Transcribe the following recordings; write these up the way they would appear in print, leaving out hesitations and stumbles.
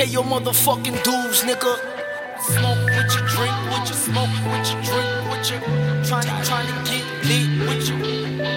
pay your motherfucking dues, nigga. Smoke with you, drink with you, smoke with you, drink with you. Tryna get lit with you.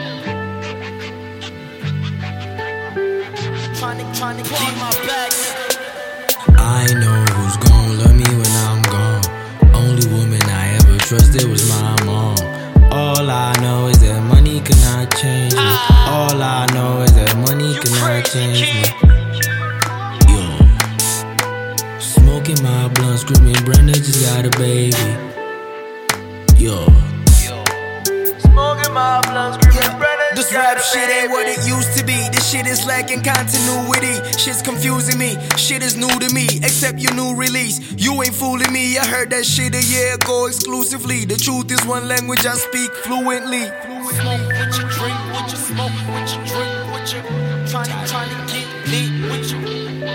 Tryna get my bag, nigga. I know who's gon' love me when I'm gone. Only woman I ever trusted was my mom. All I know is that money cannot change me. All I know is that money cannot change me. Yo, smoking my blunt, screaming, Brenda just got a baby. Yo, smoking my blunt, screaming, Brenda. This rap shit ain't what it used to be. This shit is lacking continuity. Shit's confusing me. Shit is new to me, except your new release. You ain't fooling me. I heard that shit a year ago exclusively. The truth is one language I speak fluently. Smoke with you, drink with you, smoke with you, drink with you. Tryna get lit with you.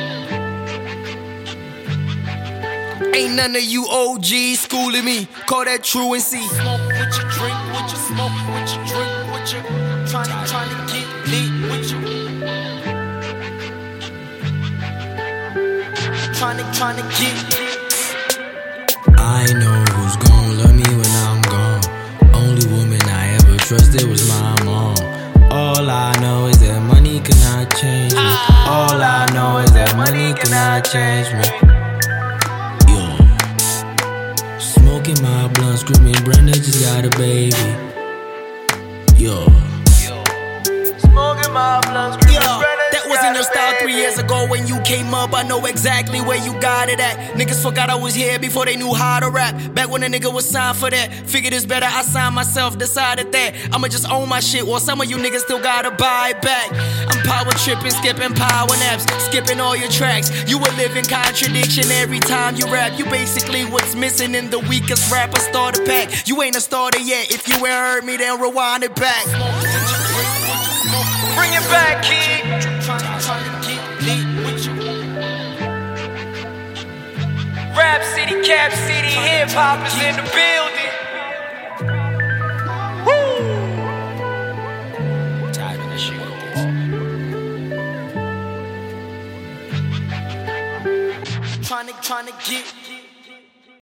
Ain't none of you OGs schooling me. Call that truancy. Smoke with you, drink with you, smoke with you, drink with you. Tryna get lit with you. Tryna get lit. I know who's gon' love me when I'm gone. Only woman I ever trusted was my mom. All I know is that money cannot change me. All I know is that money cannot change me. Yo, smoking my blunt, screaming, Brenda just got a baby. Yo, smoking my blunt, screaming, Brenda. That wasn't your style 3 years ago when you came up. I know exactly where you got it at. Niggas forgot I was here before they knew how to rap. Back when a nigga was signed for that. Figured it's better, I signed myself, decided that I'ma just own my shit, while some of you niggas still gotta buy it back. I'm power tripping, skipping power naps, skipping all your tracks. You a living contradiction every time you rap. You basically what's missing in the weakest rapper starter pack. You ain't a starter yet. If you ain't heard me, then rewind it back. Bring it back, kid. Tryna get lit with you. Rap City, Cap City, hip hop is in the building. Woo! Tired of this shit. Tryna get